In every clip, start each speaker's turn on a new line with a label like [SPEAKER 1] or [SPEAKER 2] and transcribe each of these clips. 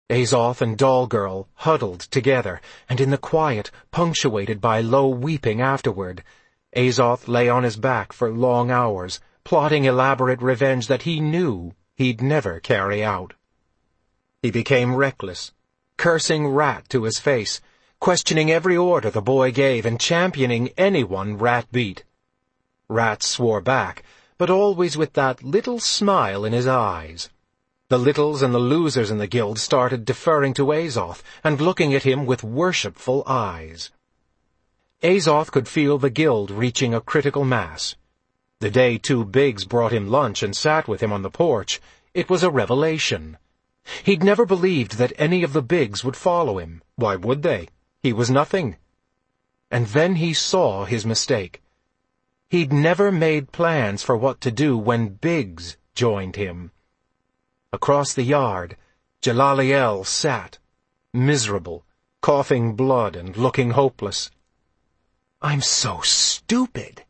[SPEAKER 1] Azoth and Dalgirl huddled together, and in the quiet, punctuated by low weeping afterward, Azoth lay on his back for long hours, plotting elaborate revenge that he knew he'd never carry out. He became reckless, cursing Rat to his face, questioning every order the boy gave and championing anyone Rat beat. Rat swore back, but always with that little smile in his eyes. The littles and the losers in the guild started deferring to Azoth and looking at him with worshipful eyes. Azoth could feel the guild reaching a critical mass. The day 2 bigs brought him lunch and sat with him on the porch, it was a revelation. He'd never believed that any of the bigs would follow him. Why would they? He was nothing. And then he saw his mistake. He'd never made plans for what to do when Biggs joined him. Across the yard, Jalaliel sat, miserable, coughing blood and looking hopeless. "I'm so stupid."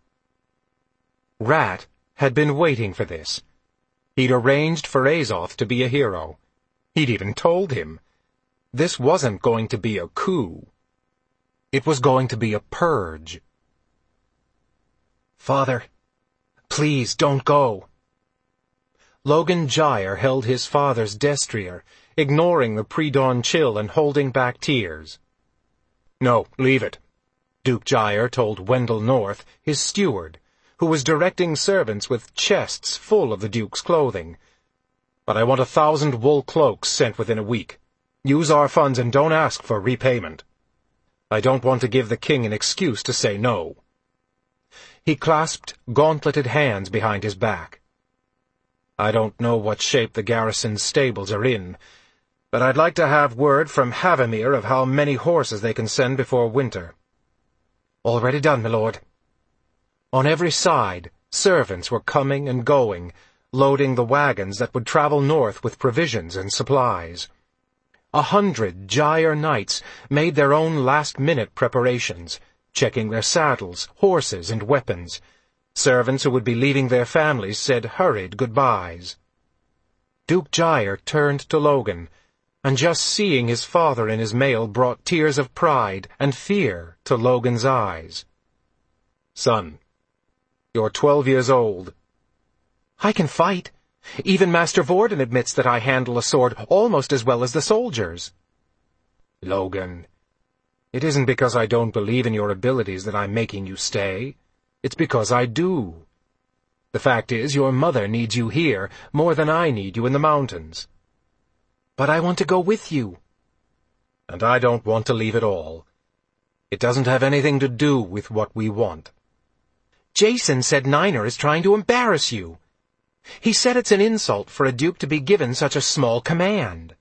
[SPEAKER 1] Rat had been waiting for this. He'd arranged for Azoth to be a hero. He'd even told him. This wasn't going to be a coup. It was going to be a purge. "Father, please don't go." Logan Gyre held his father's destrier, ignoring the pre-dawn chill and holding back tears. "No, leave it," Duke Gyre told Wendell North, his steward, who was directing servants with chests full of the Duke's clothing. "But I want 1,000 wool cloaks sent within a week. Use our funds and don't ask for repayment. I don't want to give the king an excuse to say no." He clasped gauntleted hands behind his back. "I don't know what shape the garrison's stables are in, but I'd like to have word from Havamir of how many horses they can send before winter." "Already done, my lord." On every side, servants were coming and going, loading the wagons that would travel north with provisions and supplies. 100 Gyre knights made their own last-minute preparations, checking their saddles, horses, and weapons. Servants who would be leaving their families said hurried goodbyes. Duke Gyre turned to Logan, and just seeing his father in his mail brought tears of pride and fear to Logan's eyes. "Son, you're 12 years old." "I can fight. Even Master Vorden admits that I handle a sword almost as well as the soldiers." "Logan, it isn't because I don't believe in your abilities that I'm making you stay. It's because I do. The fact is, your mother needs you here more than I need you in the mountains." "But I want to go with you." "And I don't want to leave at all. It doesn't have anything to do with what we want." "Jason said Niner is trying to embarrass you. He said it's an insult for a duke to be given such a small command."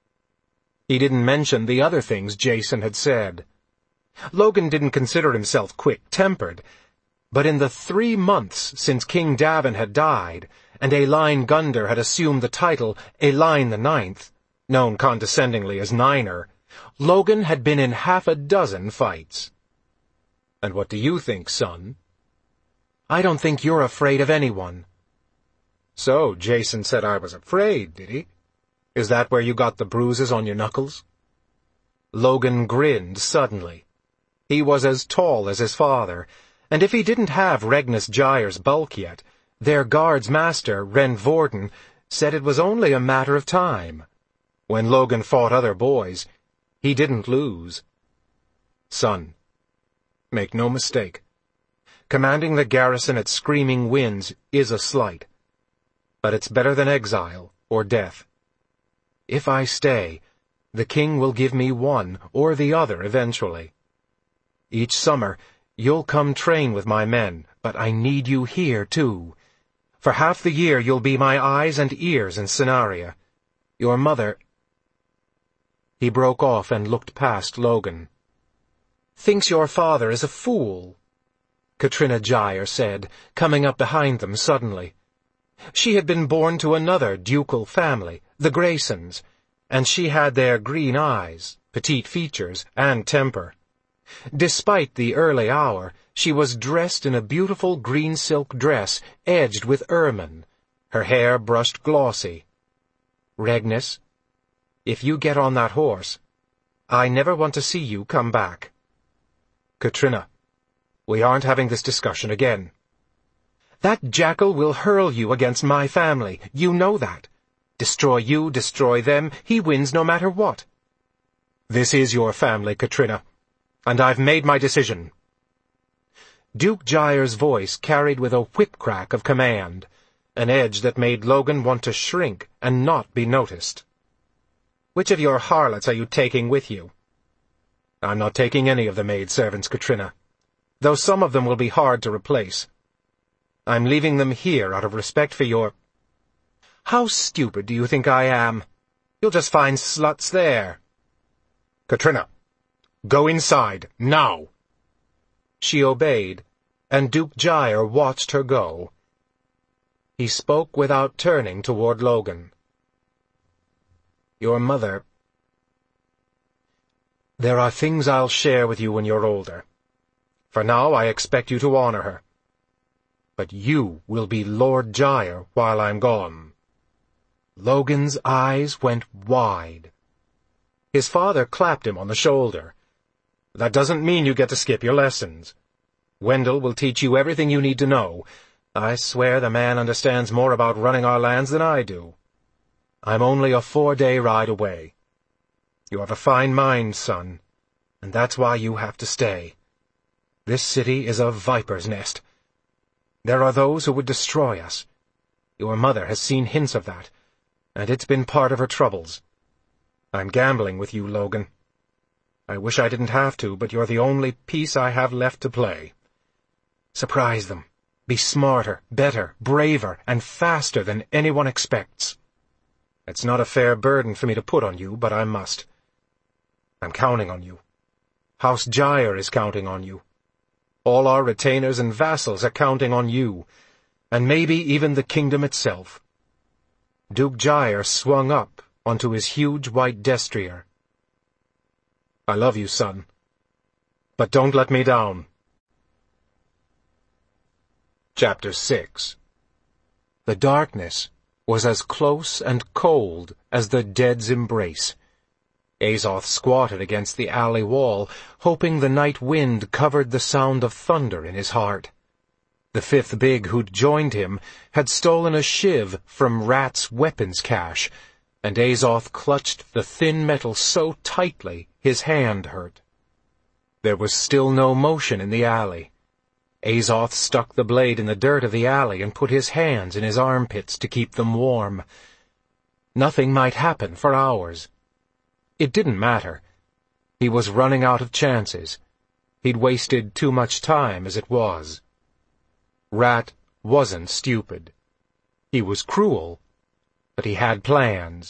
[SPEAKER 1] He didn't mention the other things Jason had said. Logan didn't consider himself quick-tempered, but in the 3 months since King Davin had died, and Eline Gunder had assumed the title Eline the Ninth, known condescendingly as Niner, Logan had been in 6 fights. "And what do you think, son?" "I don't think you're afraid of anyone." "So, Jason said I was afraid, did he? Is that where you got the bruises on your knuckles?" Logan grinned suddenly. He was as tall as his father, and if he didn't have Regnus Gyre's bulk yet, their guard's master, Ren Vorden, said it was only a matter of time. When Logan fought other boys, he didn't lose. "Son, make no mistake. Commanding the garrison at Screaming Winds is a slight, but it's better than exile or death. If I stay, the king will give me one or the other eventually. Each summer, you'll come train with my men, but I need you here, too. For half the year you'll be my eyes and ears in Cennaria. Your mother—" He broke off and looked past Logan. "Thinks your father is a fool," Katrina Gyre said, coming up behind them suddenly. She had been born to another ducal family, the Graysons, and she had their green eyes, petite features, and temper. Despite the early hour, she was dressed in a beautiful green silk dress edged with ermine, her hair brushed glossy. "Regnus?" If you get on that horse, I never want to see you come back. Katrina, we aren't having this discussion again. That jackal will hurl you against my family. You know that. Destroy you, destroy them. He wins no matter what. This is your family, Katrina, and I've made my decision. Duke Gyre's voice carried with a whip-crack of command, an edge that made Logan want to shrink and not be noticed. Which of your harlots are you taking with you? I'm not taking any of the maidservants, Katrina, though some of them will be hard to replace. I'm leaving them here out of respect for your... How stupid do you think I am? You'll just find sluts there. Katrina, go inside, now. She obeyed, and Duke Gyre watched her go. He spoke without turning toward Logan. Your mother... There are things I'll share with you when you're older. For now, I expect you to honor her. But you will be Lord Gyre while I'm gone. Logan's eyes went wide. His father clapped him on the shoulder. That doesn't mean you get to skip your lessons. Wendell will teach you everything you need to know. I swear the man understands more about running our lands than I do. I'm only a 4-day ride away. You have a fine mind, son, and that's why you have to stay. This city is a viper's nest. There are those who would destroy us. Your mother has seen hints of that, and it's been part of her troubles. I'm gambling with you, Logan. I wish I didn't have to, but you're the only piece I have left to play. Surprise them. Be smarter, better, braver, and faster than anyone expects. It's not a fair burden for me to put on you, but I must. I'm counting on you. House Gyre is counting on you. All our retainers and vassals are counting on you, and maybe even the kingdom itself. Duke Gyre swung up onto his huge white destrier. I love you, son, but don't let me down. Chapter 6. The darkness was as close and cold as the dead's embrace. Azoth squatted against the alley wall, hoping the night wind covered the sound of thunder in his heart. The fifth big who'd joined him had stolen a shiv from Rat's weapons cache, and Azoth clutched the thin metal so tightly his hand hurt. There was still no motion in the alley. Azoth stuck the blade in the dirt of the alley and put his hands in his armpits to keep them warm. Nothing might happen for hours. It didn't matter. He was running out of chances. He'd wasted too much time as it was. Rat wasn't stupid. He was cruel, but he had plans.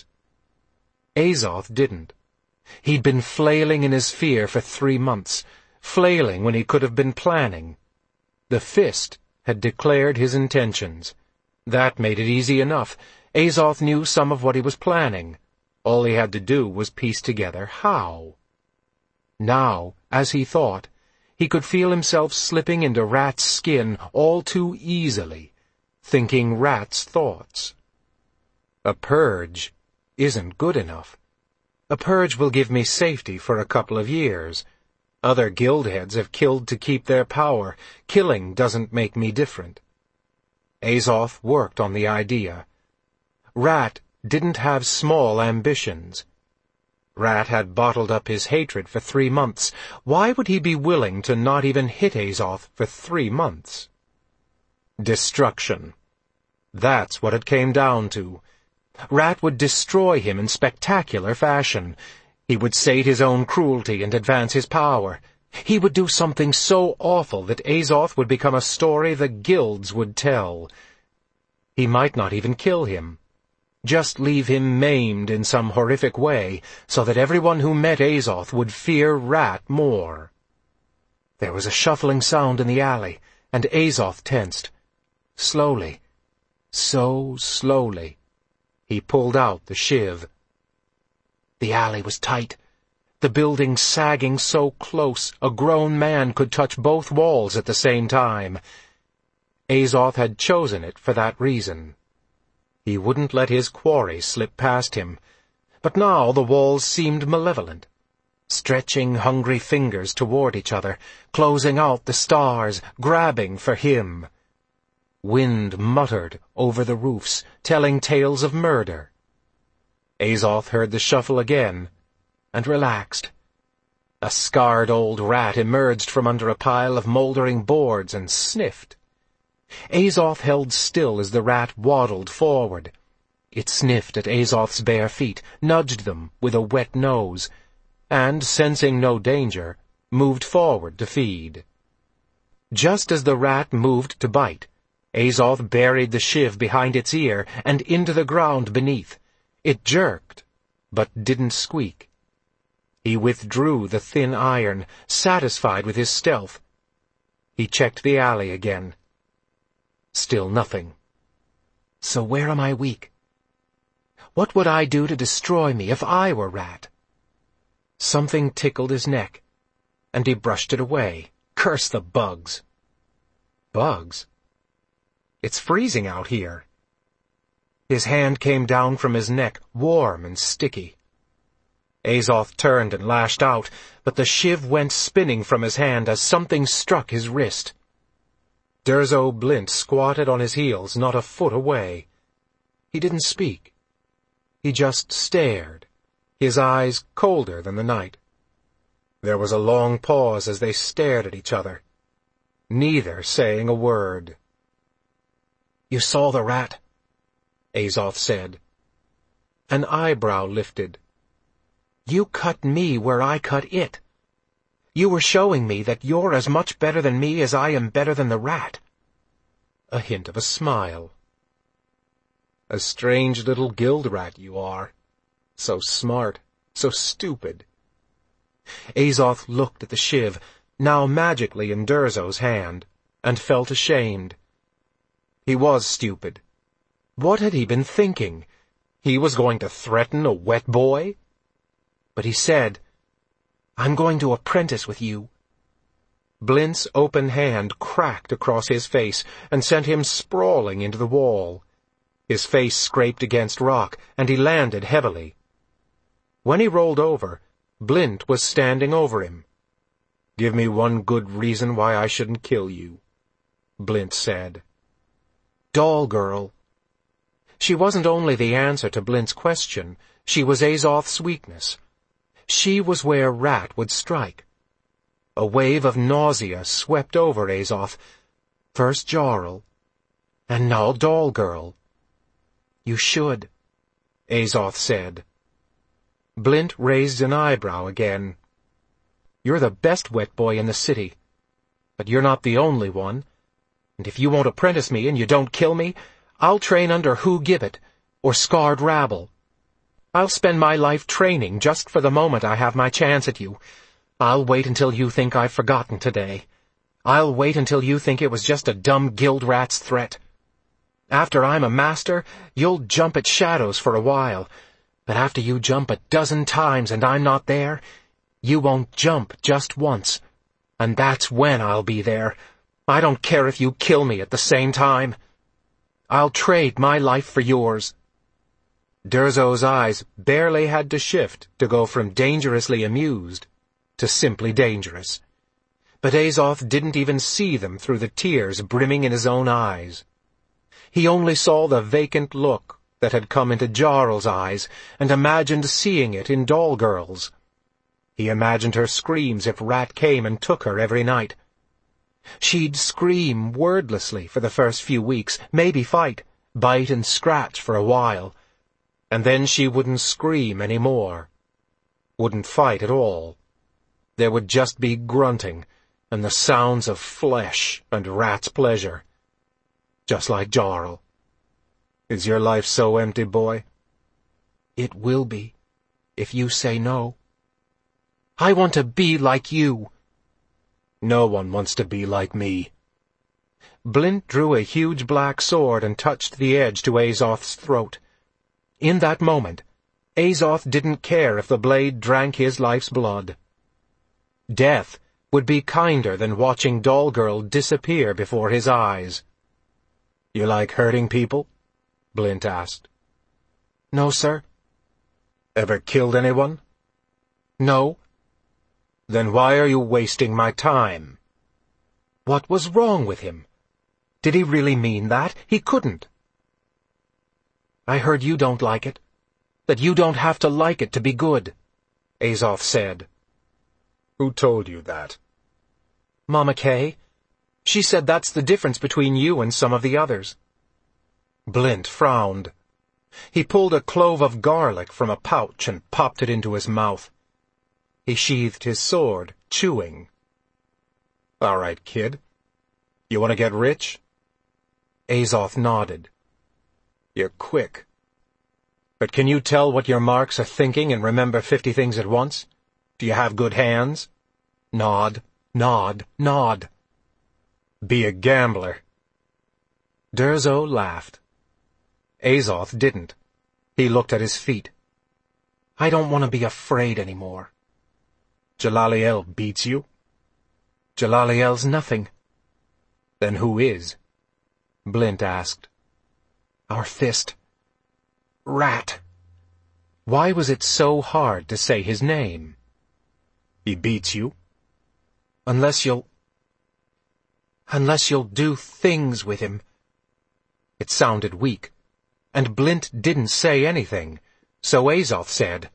[SPEAKER 1] Azoth didn't. He'd been flailing in his fear for 3 months, flailing when he could have been planning. The fist had declared his intentions. That made it easy enough. Azoth knew some of what he was planning. All he had to do was piece together how. Now, as he thought, he could feel himself slipping into Rat's skin all too easily, thinking Rat's thoughts. A purge isn't good enough. A purge will give me safety for a couple of years. Other guildheads have killed to keep their power. Killing doesn't make me different. Azoth worked on the idea. Rat didn't have small ambitions. Rat had bottled up his hatred for 3 months. Why would he be willing to not even hit Azoth for 3 months? Destruction. That's what it came down to. Rat would destroy him in spectacular fashion. He would sate his own cruelty and advance his power. He would do something so awful that Azoth would become a story the guilds would tell. He might not even kill him. Just leave him maimed in some horrific way, so that everyone who met Azoth would fear Rat more. There was a shuffling sound in the alley, and Azoth tensed. Slowly, so slowly, he pulled out the shiv. The alley was tight, the building sagging so close a grown man could touch both walls at the same time. Azoth had chosen it for that reason. He wouldn't let his quarry slip past him, But now the walls seemed malevolent, stretching hungry fingers toward each other, closing out the stars, grabbing for him. Wind muttered over the roofs, telling tales of murder. Azoth heard the shuffle again, and relaxed. A scarred old rat emerged from under a pile of moldering boards and sniffed. Azoth held still as the rat waddled forward. It sniffed at Azoth's bare feet, nudged them with a wet nose, and, sensing no danger, moved forward to feed. Just as the rat moved to bite, Azoth buried the shiv behind its ear and into the ground beneath. It jerked, but didn't squeak. He withdrew the thin iron, satisfied with his stealth. He checked the alley again. Still nothing. So where am I weak? What would I do to destroy me if I were Rat? Something tickled his neck, and he brushed it away. Curse the bugs. Bugs? It's freezing out here. His hand came down from his neck, warm and sticky. Azoth turned and lashed out, but the shiv went spinning from his hand as something struck his wrist. Durzo Blint squatted on his heels not a foot away. He didn't speak. He just stared, his eyes colder than the night. There was a long pause as they stared at each other, neither saying a word. "You saw the rat?" Azoth said. An eyebrow lifted. "You cut me where I cut it. You were showing me that you're as much better than me as I am better than the rat." A hint of a smile. "A strange little guild rat you are. So smart, so stupid." Azoth looked at the shiv, now magically in Durzo's hand, and felt ashamed. He was stupid. What had he been thinking? He was going to threaten a wet boy? But he said, "I'm going to apprentice with you." Blint's open hand cracked across his face and sent him sprawling into the wall. His face scraped against rock, and he landed heavily. When he rolled over, Blint was standing over him. "Give me one good reason why I shouldn't kill you," Blint said. Doll girl. She wasn't only the answer to Blint's question, she was Azoth's weakness. She was where Rat would strike. A wave of nausea swept over Azoth. First Jarl, and now Doll girl. "You should," Azoth said. Blint raised an eyebrow again. "You're the best wet boy in the city. But you're not the only one. And if you won't apprentice me and you don't kill me, I'll train under Hu Gibbet or Scarred Rabble. I'll spend my life training just for the moment I have my chance at you. I'll wait until you think I've forgotten today. I'll wait until you think it was just a dumb guild rat's threat. After I'm a master, you'll jump at shadows for a while. But after you jump 12 times and I'm not there, you won't jump just once. And that's when I'll be there. I don't care if you kill me at the same time. I'll trade my life for yours." Durzo's eyes barely had to shift to go from dangerously amused to simply dangerous. But Azoth didn't even see them through the tears brimming in his own eyes. He only saw the vacant look that had come into Jarl's eyes and imagined seeing it in Doll girl's. He imagined her screams if Rat came and took her every night. She'd scream wordlessly for the first few weeks, maybe fight, bite and scratch for a while, and then she wouldn't scream any more. Wouldn't fight at all. There would just be grunting and the sounds of flesh and Rat's pleasure. Just like Jarl. "Is your life so empty, boy?" "It will be, if you say no." "I want to be like you." "No one wants to be like me." Blint drew a huge black sword and touched the edge to Azoth's throat. In that moment, Azoth didn't care if the blade drank his life's blood. Death would be kinder than watching Doll girl disappear before his eyes. "You like hurting people?" Blint asked. "No, sir." Ever killed anyone?
[SPEAKER 2] No.
[SPEAKER 1] Then why are you wasting my time?
[SPEAKER 2] What was wrong with him? Did he really mean that? He couldn't. I heard you don't like it. That you don't have to like it to be good, Azoth said.
[SPEAKER 1] Who told you that?
[SPEAKER 2] Mama Kay. She said that's the difference between you and some of the others.
[SPEAKER 1] Blint frowned. He pulled a clove of garlic from a pouch and popped it into his mouth. He sheathed his sword, chewing. All right, kid. You want to get rich?
[SPEAKER 2] Azoth nodded.
[SPEAKER 1] You're quick. But can you tell what your marks are thinking and remember 50 things at once? Do you have good hands?
[SPEAKER 2] Nod, nod, nod.
[SPEAKER 1] Be a gambler.
[SPEAKER 2] Durzo laughed.
[SPEAKER 1] Azoth didn't. He looked at his feet.
[SPEAKER 2] I don't want to be afraid anymore.
[SPEAKER 1] Jalaliel beats you?
[SPEAKER 2] Jalaliel's nothing.
[SPEAKER 1] Then who is?
[SPEAKER 2] Blint asked. Our fist. Rat. Why was it so hard to say his name?
[SPEAKER 1] He beats you?
[SPEAKER 2] Unless you'll do things with him. It sounded weak, and Blint didn't say anything, so Azoth said,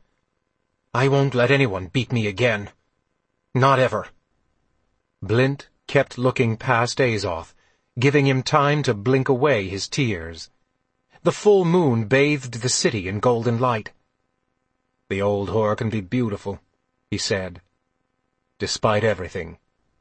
[SPEAKER 2] I won't let anyone beat me again. Not ever. Blint kept looking past Azoth, giving him time to blink away his tears. The full moon bathed the city in golden light.
[SPEAKER 1] The old whore can be beautiful, he said, despite everything.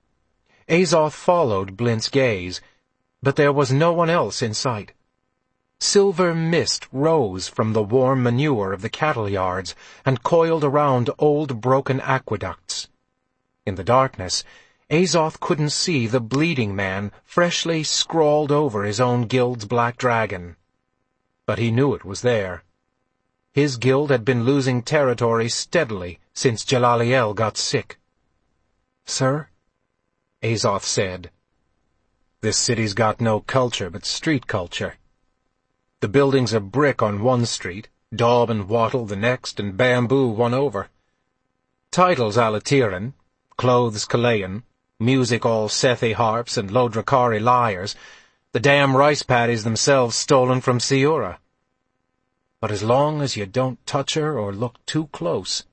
[SPEAKER 2] Azoth followed Blint's gaze, but there was no one else in sight. Silver mist rose from the warm manure of the cattle yards and coiled around old broken aqueducts. In the darkness, Azoth couldn't see the bleeding man freshly scrawled over his own guild's black dragon. But he knew it was there. His guild had been losing territory steadily since Jalaliel got sick. Sir? Azoth said.
[SPEAKER 1] This city's got no culture but street culture. The buildings are brick on one street, daub and wattle the next, and bamboo one over. Titles Alatiran, clothes Kalayan, music all Sethi harps and Lodrakari lyres, the damn rice paddies themselves stolen from Siura. But as long as you don't touch her or look too close.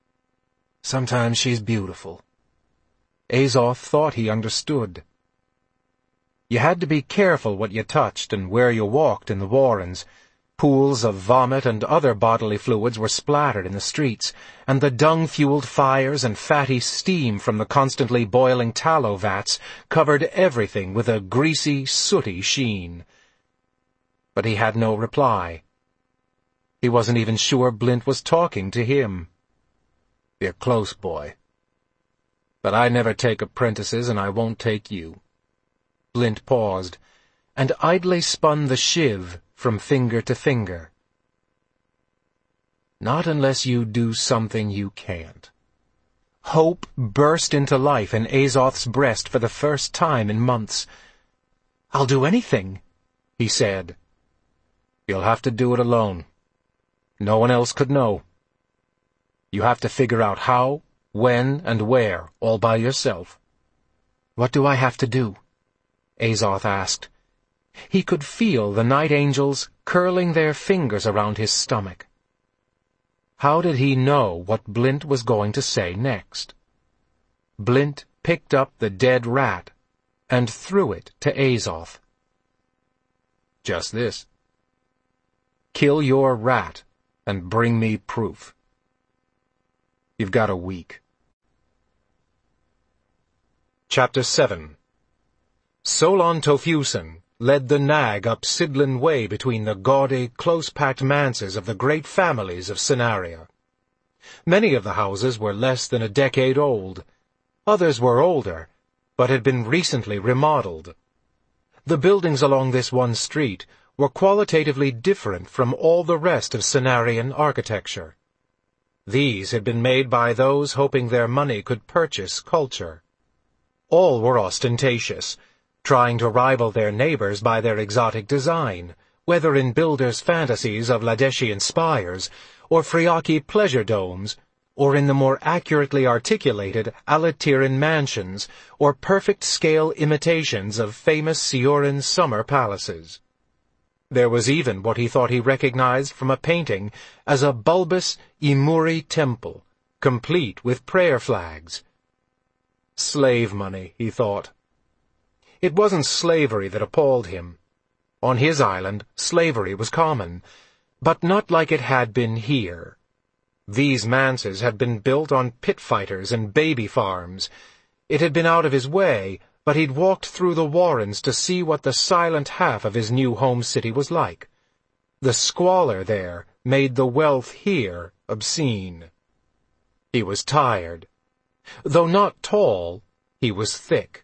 [SPEAKER 1] Sometimes she's beautiful. Azoth thought he understood. You had to be careful what you touched and where you walked in the warrens. Pools of vomit and other bodily fluids were splattered in the streets, and the dung-fueled fires and fatty steam from the constantly boiling tallow vats covered everything with a greasy, sooty sheen. But he had no reply. He wasn't even sure Blint was talking to him. You're close, boy. But I never take apprentices, and I won't take you. Blint paused, and idly spun the shiv from finger to finger. Not unless you do something you can't. Hope burst into life in Azoth's breast for the first time in months. I'll do anything, he said. You'll have to do it alone. No one else could know. You have to figure out how, when, and where, all by yourself. What do I have to do? Azoth asked. He could feel the night angels curling their fingers around his stomach. How did he know what Blint was going to say next? Blint picked up the dead rat and threw it to Azoth. Just this. Kill your rat and bring me proof. You've got a week. Chapter 7. Solon Tofusen led the nag up Sidlin Way between the gaudy, close-packed manses of the great families of Cenaria. Many of the houses were less than a decade old. Others were older, but had been recently remodeled. The buildings along this one street were qualitatively different from all the rest of Cenarian architecture. These had been made by those hoping their money could purchase culture. All were ostentatious, trying to rival their neighbors by their exotic design, whether in builders' fantasies of Ladeshian spires,
[SPEAKER 2] or Friaki pleasure domes, or in the more accurately articulated Alatiran mansions, or perfect-scale imitations of famous Sioran summer palaces. There was even what he thought he recognized from a painting as a bulbous Imuri temple, complete with prayer flags. Slave money, he thought. It wasn't slavery that appalled him. On his island, slavery was common, but not like it had been here. These manses had been built on pit fighters and baby farms. It had been out of his way, but he'd walked through the warrens to see what the silent half of his new home city was like. The squalor there made the wealth here obscene. He was tired. Though not tall, he was thick.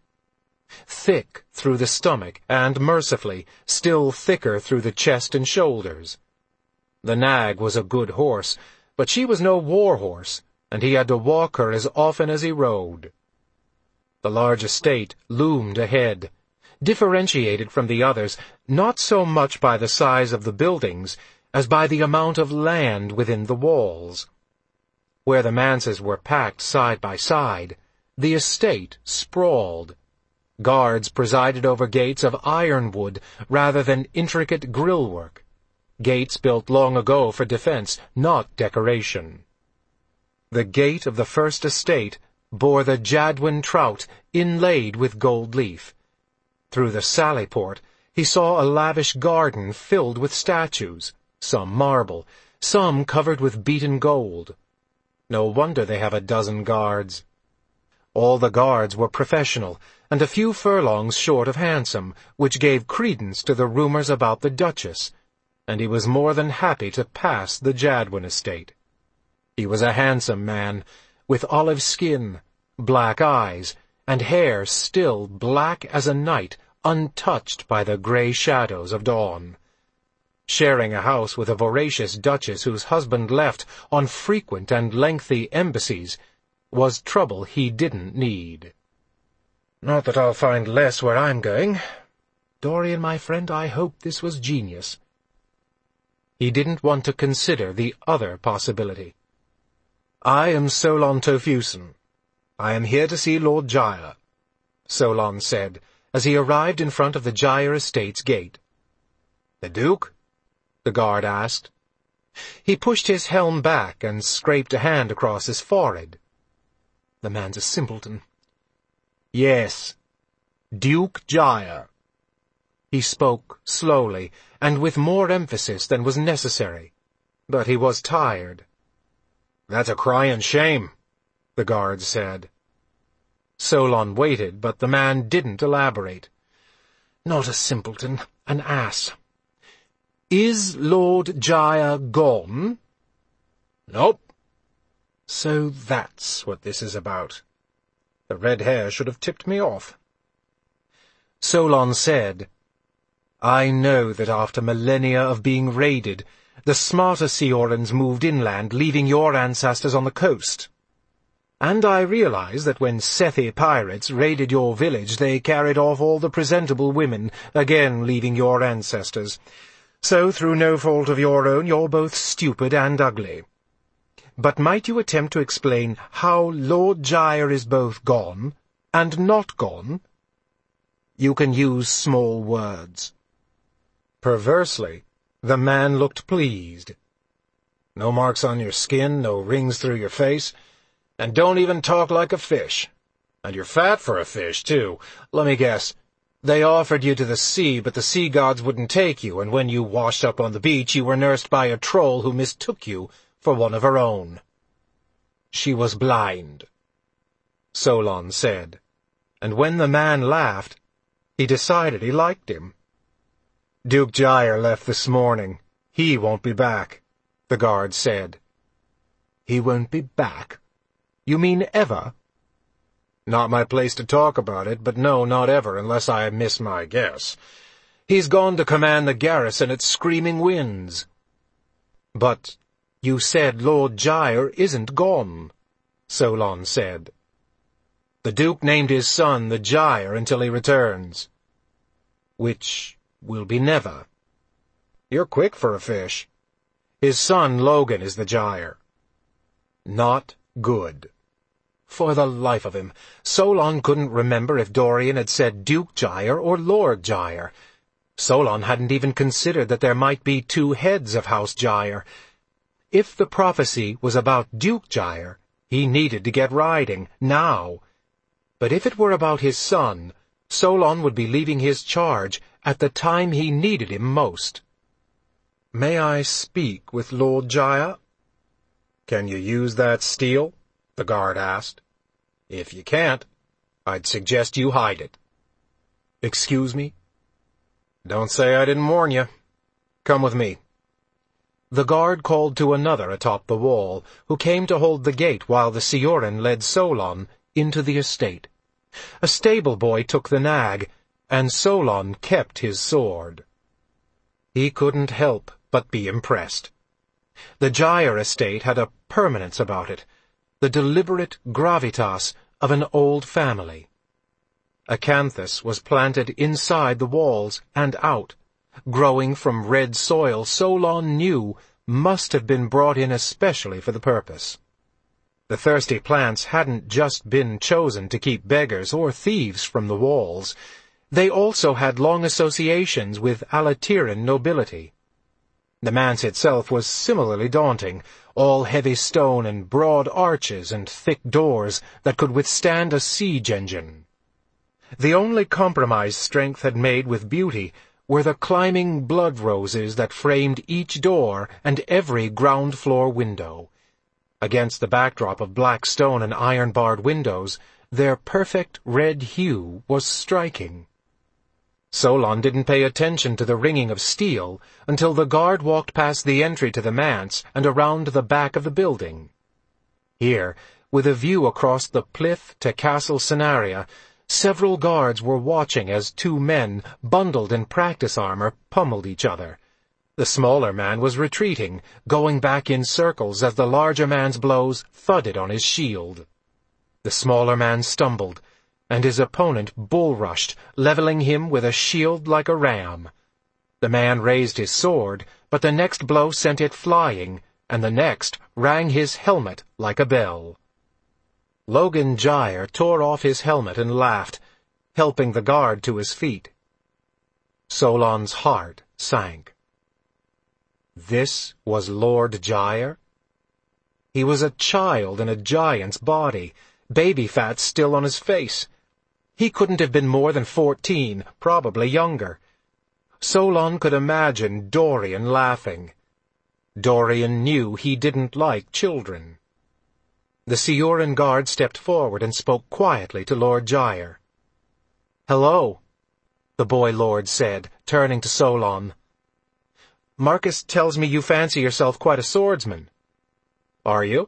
[SPEAKER 2] Thick through the stomach, and, mercifully, still thicker through the chest and shoulders. The nag was a good horse, but she was no war horse, and he had to walk her as often as he rode. The large estate loomed ahead, differentiated from the others not so much by the size of the buildings as by the amount of land within the walls. Where the manses were packed side by side, the estate sprawled. Guards presided over gates of ironwood rather than intricate grillwork. Gates built long ago for defense, not decoration. The gate of the first estate bore the Jadwin trout inlaid with gold leaf. Through the sallyport he saw a lavish garden filled with statues, some marble, some covered with beaten gold. No wonder they have a dozen guards. All the guards were professional, and a few furlongs short of handsome, which gave credence to the rumors about the Duchess, and he was more than happy to pass the Jadwin estate. He was a handsome man, with olive skin, black eyes, and hair still black as a night, untouched by the gray shadows of dawn. Sharing a house with a voracious duchess whose husband left on frequent and lengthy embassies was trouble he didn't need. "Not that I'll find less where I'm going. Dorian, my friend, I hope this was genius." He didn't want to consider the other possibility. "I am Solon Tofusen. I am here to see Lord Gyre," Solon said, as he arrived in front of the Gyre estate's gate. "The Duke?" the guard asked. He pushed his helm back and scraped a hand across his forehead. The man's a simpleton. "Yes, Duke Gyre." He spoke slowly, and with more emphasis than was necessary, but he was tired. "That's a crying shame," the guard said. Solon waited, but the man didn't elaborate. "Not a simpleton, an ass. Is Lord Gyre gone?" "Nope." "So that's what this is about. The red hair should have tipped me off." Solon said, "I know that after millennia of being raided, the smarter Siorans moved inland, leaving your ancestors on the coast. And I realize that when Sethi pirates raided your village, they carried off all the presentable women, again leaving your ancestors. So, through no fault of your own, you're both stupid and ugly. But might you attempt to explain how Lord Gyre is both gone and not gone? You can use small words." Perversely, the man looked pleased. "No marks on your skin, no rings through your face, and don't even talk like a fish. And you're fat for a fish, too. Let me guess. They offered you to the sea, but the sea gods wouldn't take you, and when you washed up on the beach, you were nursed by a troll who mistook you for one of her own." "She was blind," Solon said, and when the man laughed, he decided he liked him. "Duke Gyre left this morning. He won't be back," the guard said. "He won't be back? You mean ever?" "Not my place to talk about it, but no, not ever, unless I miss my guess. He's gone to command the garrison at Screaming Winds." "But you said Lord Gyre isn't gone," Solon said. "The Duke named his son the Gyre until he returns." "Which will be never." "You're quick for a fish."
[SPEAKER 1] His son Logan is the Gyre. Not good. For the life of him, Solon couldn't remember if Dorian had said Duke Gyre or Lord Gyre. Solon hadn't even considered that there might be two heads of House Gyre. If the prophecy was about Duke Gyre, he needed to get riding, now. But if it were about his son, Solon would be leaving his charge at the time he needed him most. "May I speak with Lord Gyre?" "Can you use that steel?" the guard asked. "If you can't, I'd suggest you hide it." "Excuse me?" "Don't say I didn't warn you. Come with me." The guard called to another atop the wall, who came to hold the gate while the Sioran led Solon into the estate. A stable boy took the nag, and Solon kept his sword. He couldn't help but be impressed. The Gyre estate had a permanence about it, the deliberate gravitas of an old family. Acanthus was planted inside the walls and out, growing from red soil Solon knew must have been brought in especially for the purpose. The thirsty plants hadn't just been chosen to keep beggars or thieves from the walls. They also had long associations with Alatirran nobility. The manse itself was similarly daunting, all heavy stone and broad arches and thick doors that could withstand a siege engine. The only compromise strength had made with beauty were the climbing blood roses that framed each door and every ground-floor window. Against the backdrop of black stone and iron-barred windows, their perfect red hue was striking. Solon didn't pay attention to the ringing of steel until the guard walked past the entry to the manse and around the back of the building. Here, with a view across the Plyth to Castle Cenaria, several guards were watching as two men, bundled in practice armor, pummeled each other. The smaller man was retreating, going back in circles as the larger man's blows thudded on his shield. The smaller man stumbled, and his opponent bull-rushed, leveling him with a shield like a ram. The man raised his sword, but the next blow sent it flying, and the next rang his helmet like a bell. Logan Gyre tore off his helmet and laughed, helping the guard to his feet. Solon's heart sank. This was Lord Gyre? He was a child in a giant's body, baby fat still on his face. He couldn't have been more than 14, probably younger. Solon could imagine Dorian laughing. Dorian knew he didn't like children. The Sioran guard stepped forward and spoke quietly to Lord Gyre. "Hello," the boy lord said, turning to Solon. "Marcus tells me you fancy yourself quite a swordsman." "Are you?"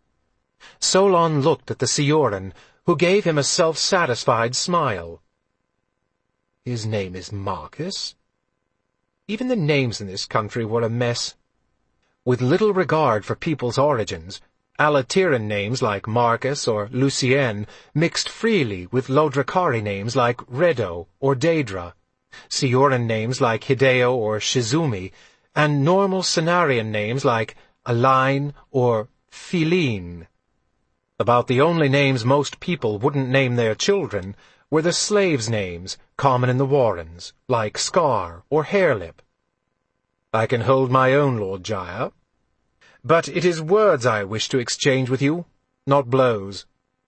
[SPEAKER 1] Solon looked at the Sioran, who gave him a self-satisfied smile. "His name is Marcus?" Even the names in this country were a mess. With little regard for people's origins, Alatirran names like Marcus or Lucien mixed freely with Lodrakari names like Redo or Daedra, Sioran names like Hideo or Shizumi, and normal Cenarian names like Alain or Philine. About the only names most people wouldn't name their children were the slaves' names common in the Warrens, like Scar or Harelip. "I can hold my own, Lord Gyre. But it is words I wish to exchange with you, not blows."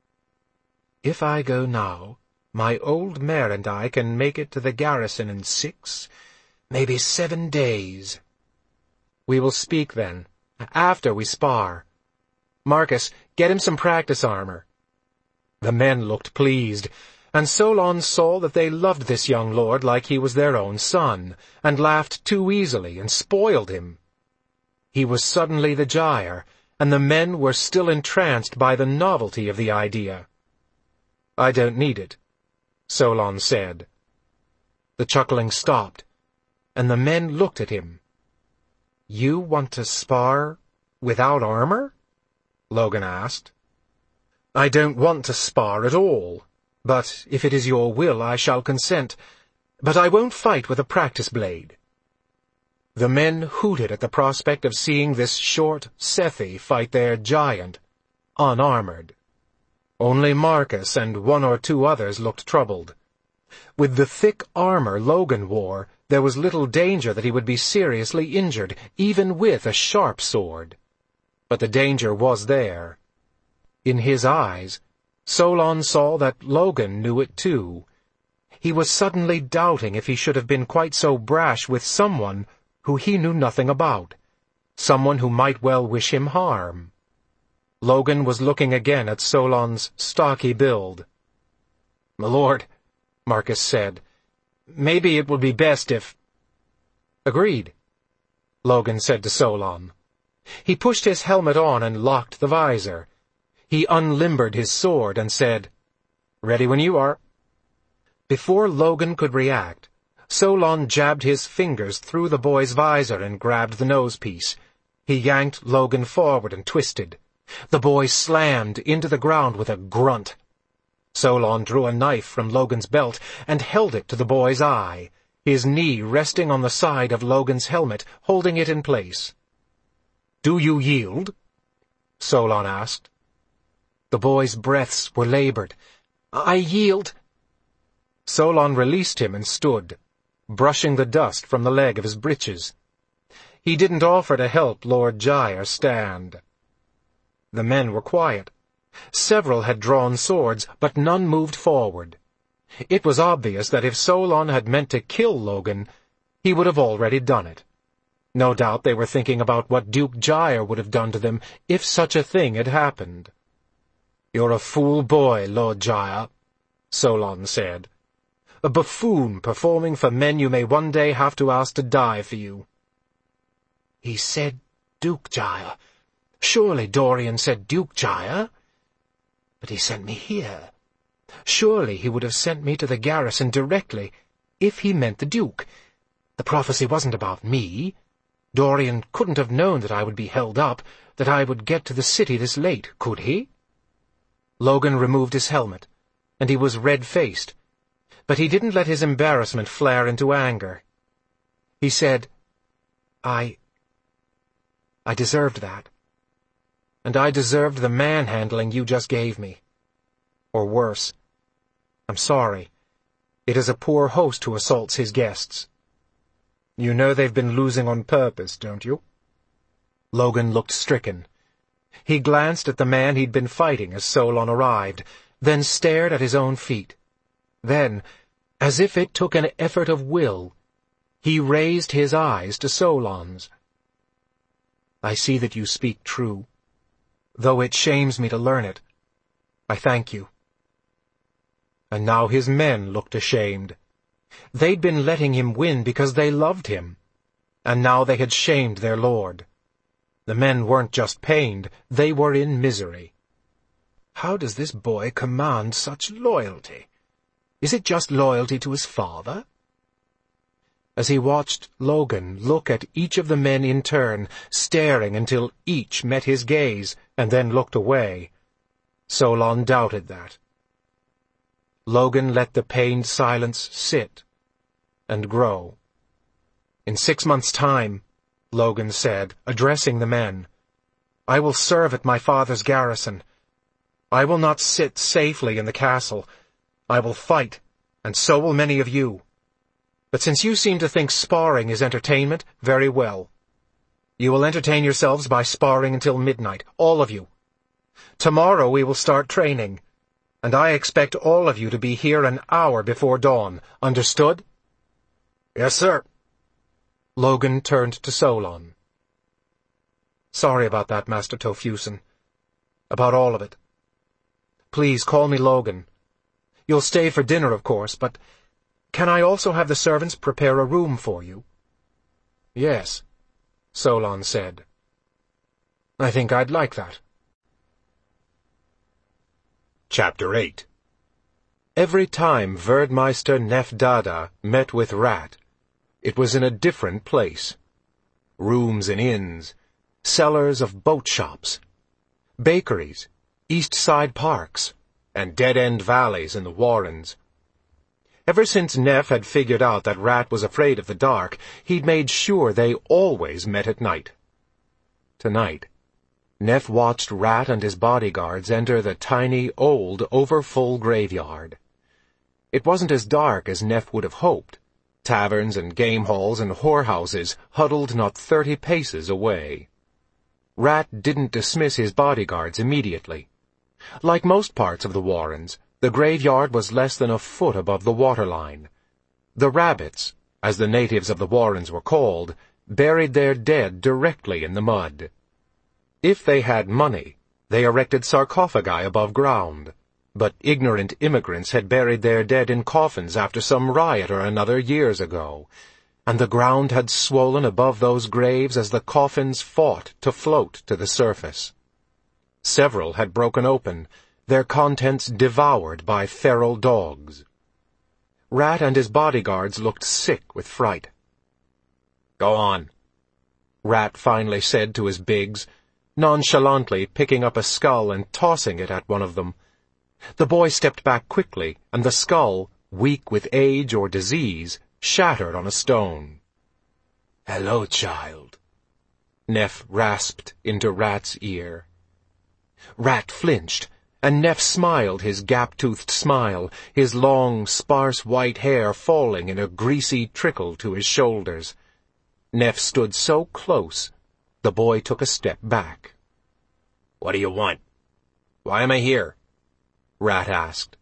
[SPEAKER 1] "If I go now, my old mare and I can make it to the garrison in 6, maybe 7 days. "We will speak then, after we spar. Marcus, get him some practice armor." The men looked pleased, and Solon saw that they loved this young lord like he was their own son, and laughed too easily and spoiled him. He was suddenly the Gyre, and the men were still entranced by the novelty of the idea. "I don't need it," Solon said. The chuckling stopped, and the men looked at him. "You want to spar without armor?" Logan asked. "I don't want to spar at all, but if it is your will I shall consent, but I won't fight with a practice blade."
[SPEAKER 2] The men hooted at the prospect of seeing this short Sethi fight their giant, unarmored. Only Marcus and one or two others looked troubled. With the thick armor Logan wore, there was little danger that he would be seriously injured, even with a sharp sword. But the danger was there. In his eyes, Solon saw that Logan knew it too. He was suddenly doubting if he should have been quite so brash with someone who he knew nothing about, someone who might well wish him harm. Logan was looking again at Solon's stocky build. "My lord," Marcus said, "maybe it would be best if—" "Agreed," Logan said to Solon. He pushed his helmet on and locked the visor. He unlimbered his sword and said, "Ready when you are." Before Logan could react, Solon jabbed his fingers through the boy's visor and grabbed the nosepiece. He yanked Logan forward and twisted. The boy slammed into the ground with a grunt. Solon drew a knife from Logan's belt and held it to the boy's eye, his knee resting on the side of Logan's helmet, holding it in place. "Do you yield?" Solon asked. The boy's breaths were labored. "I yield." Solon released him and stood, brushing the dust from the leg of his breeches. He didn't offer to help Lord Gyre stand. The men were quiet. Several had drawn swords, but none moved forward. It was obvious that if Solon had meant to kill Logan, he would have already done it. No doubt they were thinking about what Duke Gyre would have done to them if such a thing had happened. "You're a fool boy, Lord Gyre," Solon said. "A buffoon performing for men you may one day have to ask to die for you." "He said Duke Gyre. Surely Dorian said Duke Gyre? But he sent me here. Surely he would have sent me to the garrison directly, if he meant the Duke. The prophecy wasn't about me. Dorian couldn't have known that I would be held up, that I would get to the city this late, could he?" Logan removed his helmet, and he was red-faced, but he didn't let his embarrassment flare into anger. He said, I deserved that. And I deserved the manhandling you just gave me. Or worse. I'm sorry. It is a poor host who assaults his guests. You know they've been losing on purpose, don't you? Logan looked stricken. He glanced at the man he'd been fighting as Solon arrived, then stared at his own feet. Then, as if it took an effort of will, he raised his eyes to Solon's. "I see that you speak true. Though it shames me to learn it, I thank you." And now his men looked ashamed. They'd been letting him win because they loved him, and now they had shamed their lord. The men weren't just pained, they were in misery. How does this boy command such loyalty? Is it just loyalty to his father? As he watched Logan look at each of the men in turn, staring until each met his gaze and then looked away, Solon doubted that. Logan let the pained silence sit and grow. "In 6 months' time," Logan said, addressing the men, "I will serve at my father's garrison. I will not sit safely in the castle. I will fight, and so will many of you. But since you seem to think sparring is entertainment, very well. You will entertain yourselves by sparring until midnight, all of you. Tomorrow we will start training, and I expect all of you to be here an hour before dawn. Understood?" "Yes, sir." Logan turned to Solon. "Sorry about that, Master Tophusin. About all of it. Please call me Logan. You'll stay for dinner, of course, but can I also have the servants prepare a room for you?" "Yes," Solon said. "I think I'd like that." Chapter 8. Every time Verdmeister Nefdada met with Rat, it was in a different place. Rooms in inns, cellars of boat shops, bakeries, east side parks, and dead-end valleys in the warrens. Ever since Neff had figured out that Rat was afraid of the dark, he'd made sure they always met at night. Tonight, Neff watched Rat and his bodyguards enter the tiny, old, overfull graveyard. It wasn't as dark as Neff would have hoped. Taverns and game halls and whorehouses huddled not 30 paces away. Rat didn't dismiss his bodyguards immediately. Like most parts of the Warrens, the graveyard was less than a foot above the waterline. The rabbits, as the natives of the Warrens were called, buried their dead directly in the mud. If they had money, they erected sarcophagi above ground, but ignorant immigrants had buried their dead in coffins after some riot or another years ago, and the ground had swollen above those graves as the coffins fought to float to the surface. Several had broken open, their contents devoured by feral dogs. Rat and his bodyguards looked sick with fright. "Go on," Rat finally said to his bigs, nonchalantly picking up a skull and tossing it at one of them. The boy stepped back quickly, and the skull, weak with age or disease, shattered on a stone. "Hello, child," Neff rasped into Rat's ear. Rat flinched, and Neff smiled his gap-toothed smile, his long, sparse white hair falling in a greasy trickle to his shoulders. Neff stood so close, the boy took a step back. "What do you want? Why am I here?" Rat asked.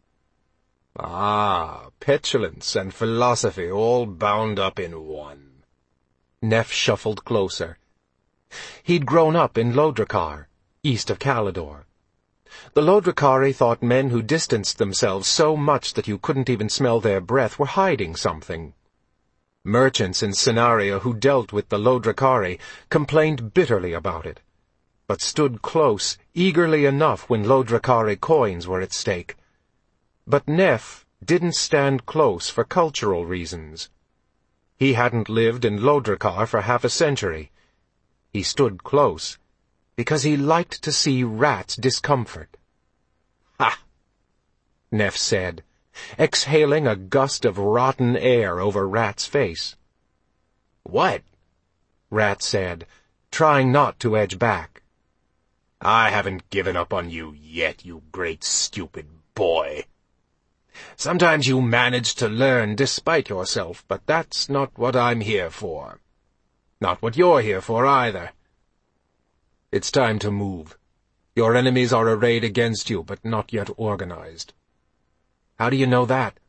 [SPEAKER 2] "Ah, petulance and philosophy all bound up in one." Neff shuffled closer. He'd grown up in Lodrakar, east of Calidor. The Lodrakari thought men who distanced themselves so much that you couldn't even smell their breath were hiding something. Merchants in Cenaria who dealt with the Lodrakari complained bitterly about it, but stood close, eagerly enough when Lodrakari coins were at stake. But Neff didn't stand close for cultural reasons. He hadn't lived in Lodrakar for half a century. He stood close because he liked to see Rat's discomfort. "Ha!" Neff said, exhaling a gust of rotten air over Rat's face. "What?" Rat said, trying not to edge back. "I haven't given up on you yet, you great stupid boy. Sometimes you manage to learn despite yourself, but that's not what I'm here for. Not what you're here for, either. It's time to move. Your enemies are arrayed against you, but not yet organized." "How do you know that?"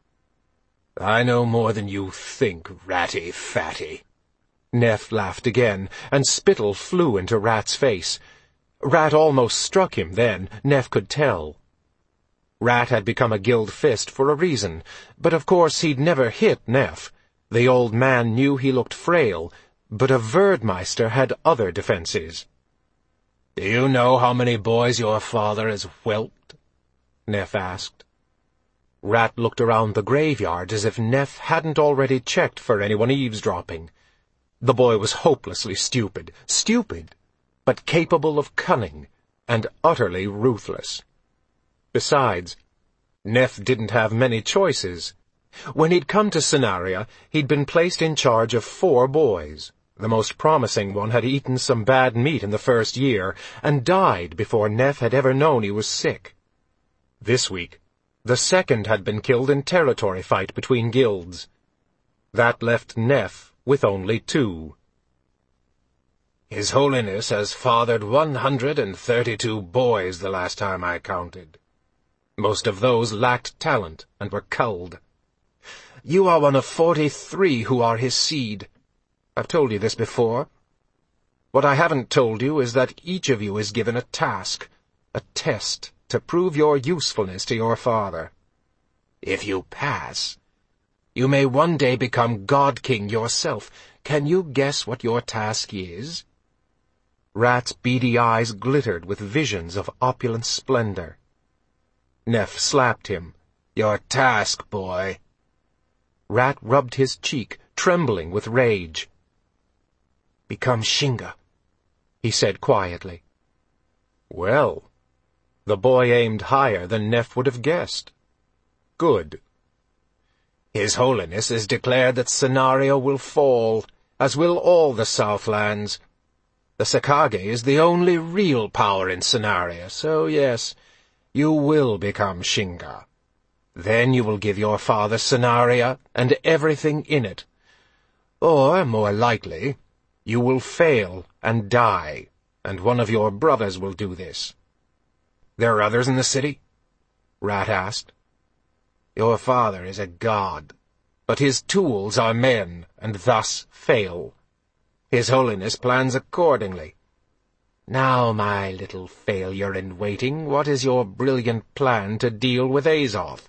[SPEAKER 2] "I know more than you think, ratty fatty." Neff laughed again, and spittle flew into Rat's face. Rat almost struck him then, Neff could tell. Rat had become a gild fist for a reason, but of course he'd never hit Neff. The old man knew he looked frail, but a Verdmeister had other defenses. "Do you know how many boys your father has whelped?" Neff asked. Rat looked around the graveyard as if Neff hadn't already checked for anyone eavesdropping. The boy was hopelessly stupid, but capable of cunning, and utterly ruthless. Besides, Neff didn't have many choices. When he'd come to Cenaria, he'd been placed in charge of 4 boys. The most promising one had eaten some bad meat in the first year, and died before Neff had ever known he was sick. This week, the second had been killed in territory fight between guilds. That left Neff with only 2. "His Holiness has fathered 132 boys the last time I counted. Most of those lacked talent and were culled. You are one of 43 who are his seed. I've told you this before. What I haven't told you is that each of you is given a task, a test, to prove your usefulness to your father. If you pass, you may one day become God King yourself. Can you guess what your task is?" Rat's beady eyes glittered with visions of opulent splendor. Neff slapped him. "Your task, boy." Rat rubbed his cheek, trembling with rage. "Become Shinga," he said quietly. Well, the boy aimed higher than Neff would have guessed. Good.
[SPEAKER 1] His Holiness has declared that Cennaria will fall, as will all the Southlands. The Sekage is the only real power in Cennaria, so yes, you will become Shinga. Then you will give your father Cennaria and everything in it. Or, more likely, you will fail and die, and one of your brothers will do this. There are others in the city? Rat asked. Your father is a god, but his tools are men, and thus fail. His Holiness plans accordingly. Now, my little failure-in-waiting, what is your brilliant plan to deal with Azoth?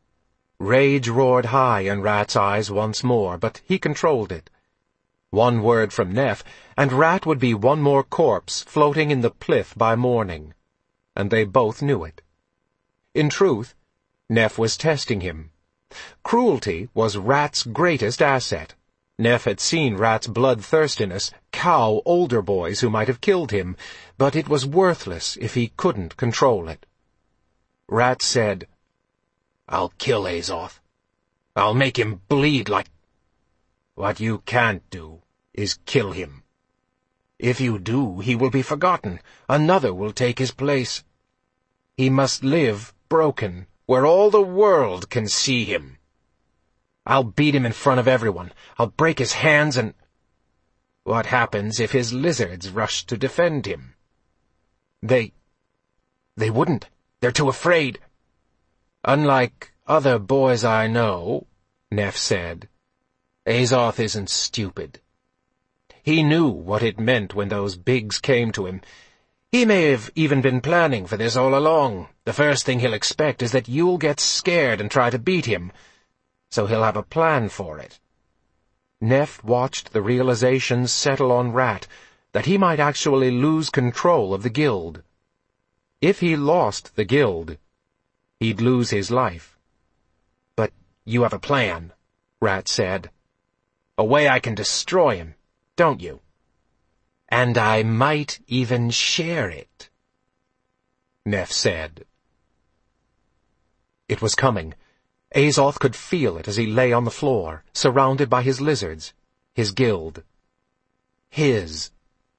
[SPEAKER 1] Rage roared high in Rat's eyes once more, but he controlled it. One word from Neff, and Rat would be one more corpse floating in the Plith by morning. And they both knew it. In truth, Neff was testing him. Cruelty was Rat's greatest asset. Neff had seen Rat's bloodthirstiness cow older boys who might have killed him, but it was worthless if he couldn't control it. Rat said, I'll kill Azoth. I'll make him bleed like... What you can't do is kill him. If you do, he will be forgotten. Another will take his place. He must live broken, where all the world can see him. I'll beat him in front of everyone. I'll break his hands and... What happens if his lizards rush to defend him? They wouldn't. They're too afraid. Unlike other boys I know, Neff said, Azoth isn't stupid. He knew what it meant when those bigs came to him. He may have even been planning for this all along. The first thing he'll expect is that you'll get scared and try to beat him, so he'll have a plan for it. Neff watched the realization settle on Rat that he might actually lose control of the guild. If he lost the guild, he'd lose his life. But you have a plan, Rat said. A way I can destroy him, don't you? And I might even share it, Neff said. It was coming. Azoth could feel it as he lay on the floor, surrounded by his lizards, his guild. His.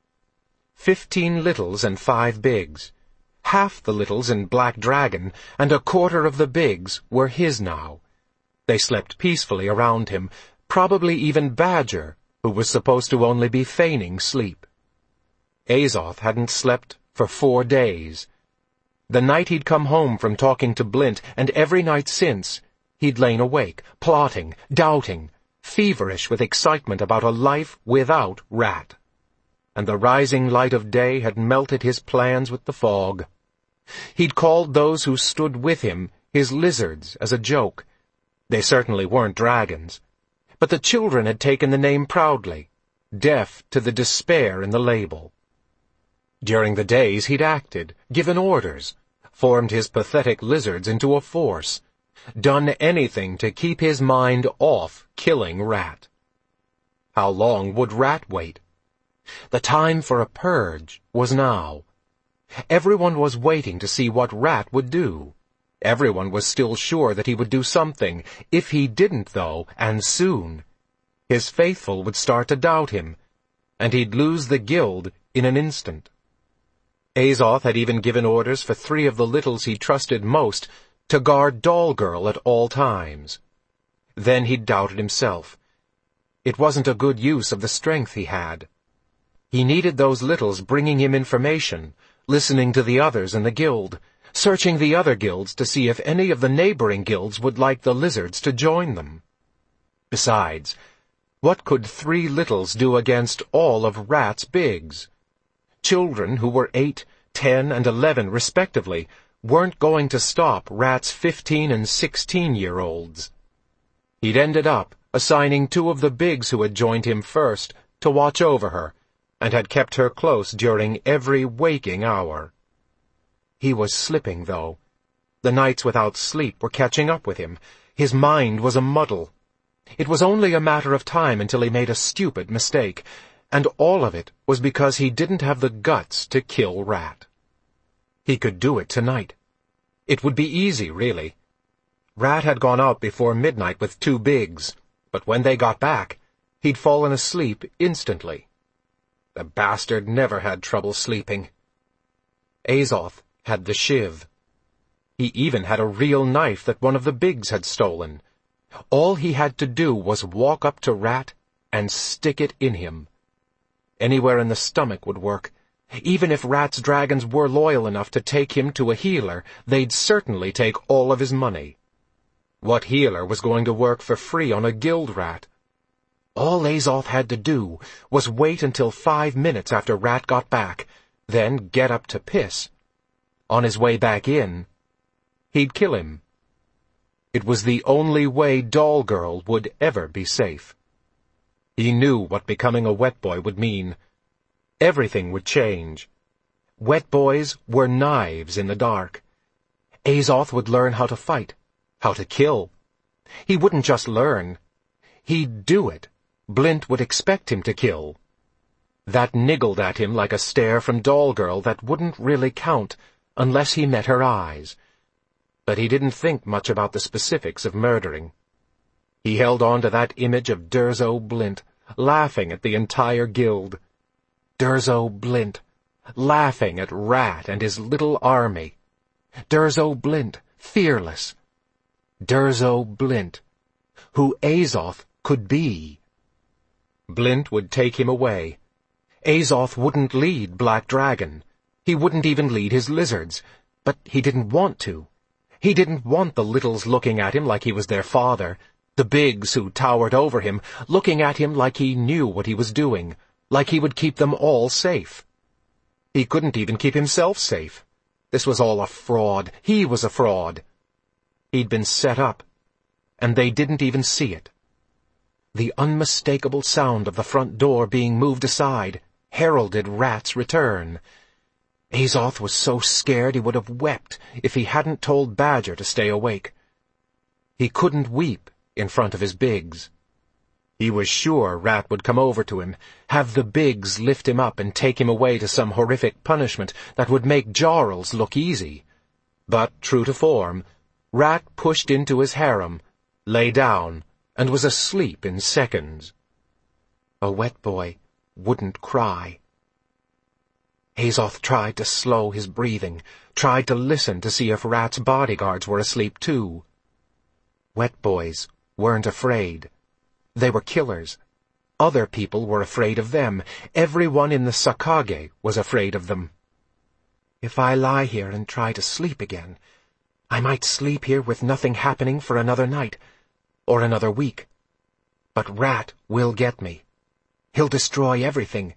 [SPEAKER 1] 15 littles and 5 bigs. Half the littles in Black Dragon and a quarter of the bigs were his now. They slept peacefully around him, probably even Badger, who was supposed to only be feigning sleep. Azoth hadn't slept for 4 days. The night he'd come home from talking to Blint, and every night since, he'd lain awake, plotting, doubting, feverish with excitement about a life without Rat. And the rising light of day had melted his plans with the fog. He'd called those who stood with him his lizards as a joke. They certainly weren't dragons. But the children had taken the name proudly, deaf to the despair in the label. During the days he'd acted, given orders, formed his pathetic lizards into a force, done anything to keep his mind off killing Rat. How long would Rat wait? The time for a purge was now. Everyone was waiting to see what Rat would do. Everyone was still sure that he would do something. If he didn't, though, and soon, his faithful would start to doubt him, and he'd lose the guild in an instant. Azoth had even given orders for 3 of the littles he trusted most to guard Doll Girl at all times. Then he'd doubted himself. It wasn't a good use of the strength he had. He needed those littles bringing him information, listening to the others in the guild, searching the other guilds to see if any of the neighboring guilds would like the lizards to join them. Besides, what could 3 littles do against all of Rat's bigs? Children who were 8, 10, and 11 respectively weren't going to stop Rat's 15 and 16-year-olds. He'd ended up assigning 2 of the bigs who had joined him first to watch over her, and had kept her close during every waking hour. He was slipping, though. The nights without sleep were catching up with him. His mind was a muddle. It was only a matter of time until he made a stupid mistake, and all of it was because he didn't have the guts to kill Rat. He could do it tonight. It would be easy, really. Rat had gone out before midnight with 2 bigs, but when they got back, he'd fallen asleep instantly. The bastard never had trouble sleeping. Azoth had the shiv. He even had a real knife that one of the bigs had stolen. All he had to do was walk up to Rat and stick it in him. Anywhere in the stomach would work. Even if Rat's dragons were loyal enough to take him to a healer, they'd certainly take all of his money. What healer was going to work for free on a guild rat? All Azoth had to do was wait until 5 minutes after Rat got back, then get up to piss. On his way back in, he'd kill him. It was the only way Doll Girl would ever be safe. He knew what becoming a wet boy would mean. Everything would change. Wet boys were knives in the dark. Azoth would learn how to fight, how to kill. He wouldn't just learn. He'd do it. Blint would expect him to kill. That niggled at him like a stare from Doll Girl that wouldn't really count unless he met her eyes. But he didn't think much about the specifics of murdering. He held on to that image of Durzo Blint, laughing at the entire guild. Durzo Blint, laughing at Rat and his little army. Durzo Blint, fearless. Durzo Blint, who Azoth could be. Blint would take him away. Azoth wouldn't lead Black Dragon. He wouldn't even lead his lizards. But he didn't want to. He didn't want the littles looking at him like he was their father, the bigs who towered over him, looking at him like he knew what he was doing, like he would keep them all safe. He couldn't even keep himself safe. This was all a fraud. He was a fraud. He'd been set up, and they didn't even see it. The unmistakable sound of the front door being moved aside heralded Rat's return. Azoth was so scared he would have wept if he hadn't told Badger to stay awake. He couldn't weep in front of his bigs. He was sure Rat would come over to him, have the bigs lift him up and take him away to some horrific punishment that would make Jarls look easy. But, true to form, Rat pushed into his harem, lay down, and was asleep in seconds. A wet boy wouldn't cry. Azoth tried to slow his breathing, tried to listen to see if Rat's bodyguards were asleep too. Wet boys weren't afraid. They were killers. Other people were afraid of them. Everyone in the Sakage was afraid of them. If I lie here and try to sleep again, I might sleep here with nothing happening for another night, or another week. But Rat will get me. He'll destroy everything.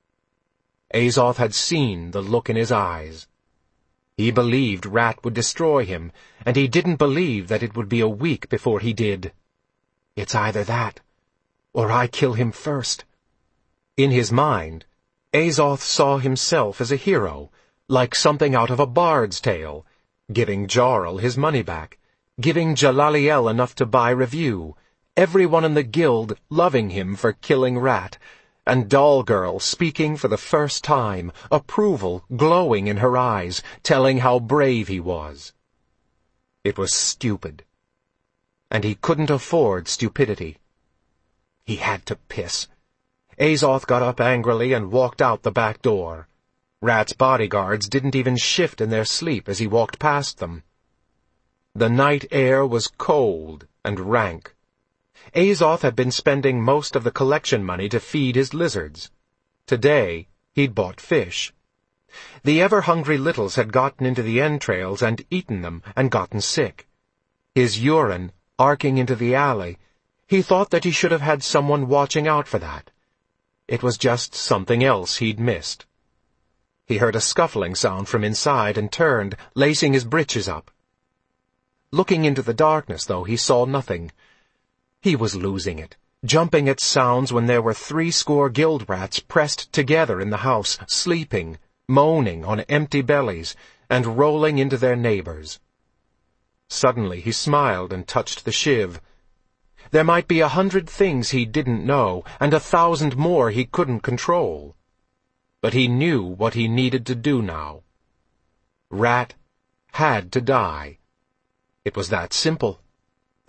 [SPEAKER 1] Azoth had seen the look in his eyes. He believed Rat would destroy him, and he didn't believe that it would be a week before he did. It's either that, or I kill him first. In his mind, Azoth saw himself as a hero, like something out of a bard's tale, giving Jarl his money back, giving Jalaliel enough to buy review, everyone in the guild loving him for killing Rat, and Doll Girl speaking for the first time, approval glowing in her eyes, telling how brave he was. It was stupid. And he couldn't afford stupidity. He had to piss. Azoth got up angrily and walked out the back door. Rat's bodyguards didn't even shift in their sleep as he walked past them. The night air was cold and rank. Azoth had been spending most of the collection money to feed his lizards. Today, he'd bought fish. The ever-hungry littles had gotten into the entrails and eaten them and gotten sick. His urine arcing into the alley, he thought that he should have had someone watching out for that. It was just something else he'd missed. He heard a scuffling sound from inside and turned, lacing his breeches up. Looking into the darkness, though, he saw nothing. He was losing it, jumping at sounds when there were 70 guild rats pressed together in the house, sleeping, moaning on empty bellies, and rolling into their neighbors. Suddenly he smiled and touched the shiv. There might be 100 things he didn't know, and 1,000 more he couldn't control. But he knew what he needed to do now. Rat had to die. It was that simple.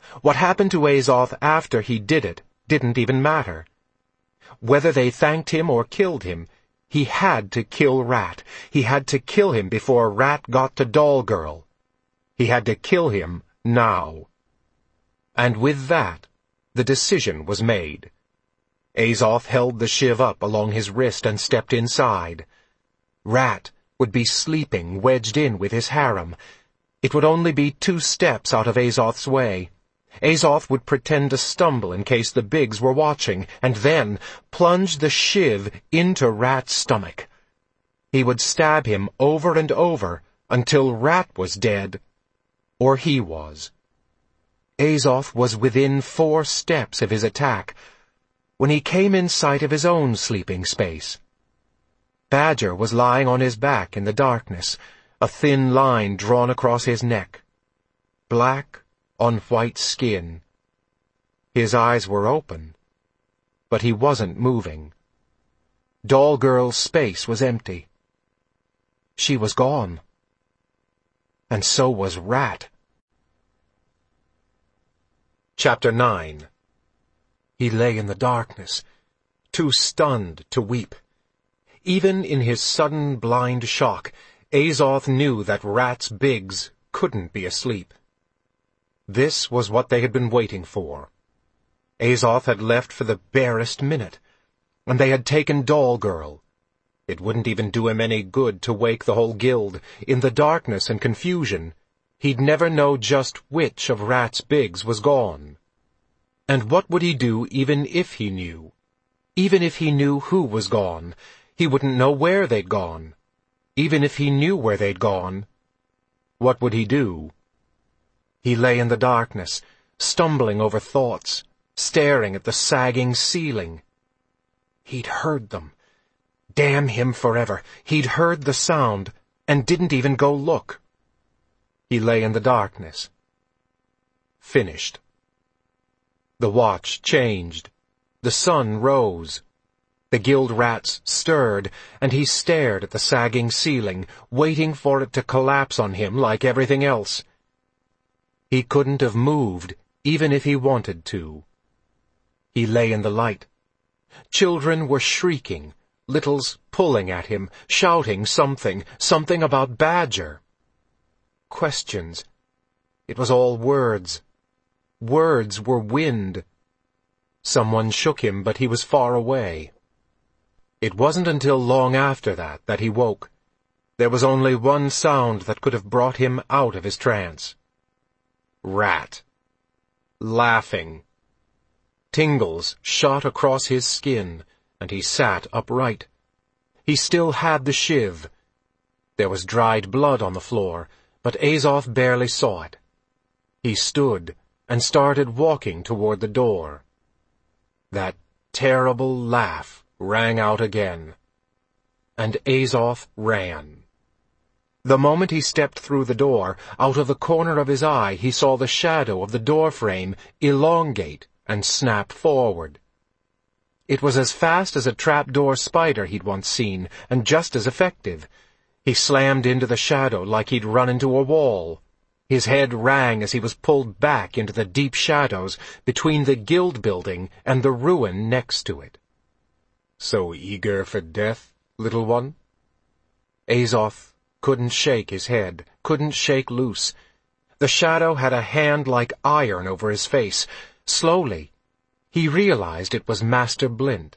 [SPEAKER 2] What happened to Azoth after he did it didn't even matter. Whether they thanked him or killed him, he had to kill Rat. He had to kill him before Rat got to Doll Girl. He had to kill him now. And with that, the decision was made. Azoth held the shiv up along his wrist and stepped inside. Rat would be sleeping wedged in with his harem. It would only be 2 steps out of Azoth's way. Azoth would pretend to stumble in case the Biggs were watching, and then plunge the shiv into Rat's stomach. He would stab him over and over until Rat was dead, or he was. Azoth was within 4 steps of his attack when he came in sight of his own sleeping space. Badger was lying on his back in the darkness, a thin line drawn across his neck. Black on white skin. His eyes were open, but he wasn't moving. Doll Girl's space was empty. She was gone. And so was Rat. Chapter 9. He lay in the darkness, too stunned to weep. Even in his sudden blind shock, Azoth knew that Rat's Biggs couldn't be asleep. This was what they had been waiting for. Azoth had left for the barest minute, and they had taken Doll Girl. It wouldn't even do him any good to wake the whole guild. In the darkness and confusion, he'd never know just which of Rat's Biggs was gone. And what would he do even if he knew? Even if he knew who was gone, he wouldn't know where they'd gone. Even if he knew where they'd gone, what would he do? He lay in the darkness, stumbling over thoughts, staring at the sagging ceiling. He'd heard them. Damn him forever. He'd heard the sound, and didn't even go look. He lay in the darkness. Finished. The watch changed. The sun rose. The guild rats stirred, and he stared at the sagging ceiling, waiting for it to collapse on him like everything else. He couldn't have moved, even if he wanted to. He lay in the light. Children were shrieking, littles pulling at him, shouting something about Badger. Questions. It was all words. Words were wind. Someone shook him, but he was far away. It wasn't until long after that he woke. There was only one sound that could have brought him out of his trance. Rat. Laughing. Tingles shot across his skin, and he sat upright. He still had the shiv. There was dried blood on the floor, but Azoth barely saw it. He stood and started walking toward the door. That terrible laugh rang out again, and Azoth ran. The moment he stepped through the door, out of the corner of his eye he saw the shadow of the doorframe elongate and snap forward. It was as fast as a trapdoor spider he'd once seen, and just as effective. He slammed into the shadow like he'd run into a wall. His head rang as he was pulled back into the deep shadows between the guild building and the ruin next to it. So eager for death, little one? Azoth couldn't shake his head, couldn't shake loose. The shadow had a hand like iron over his face. Slowly, he realized it was Master Blint.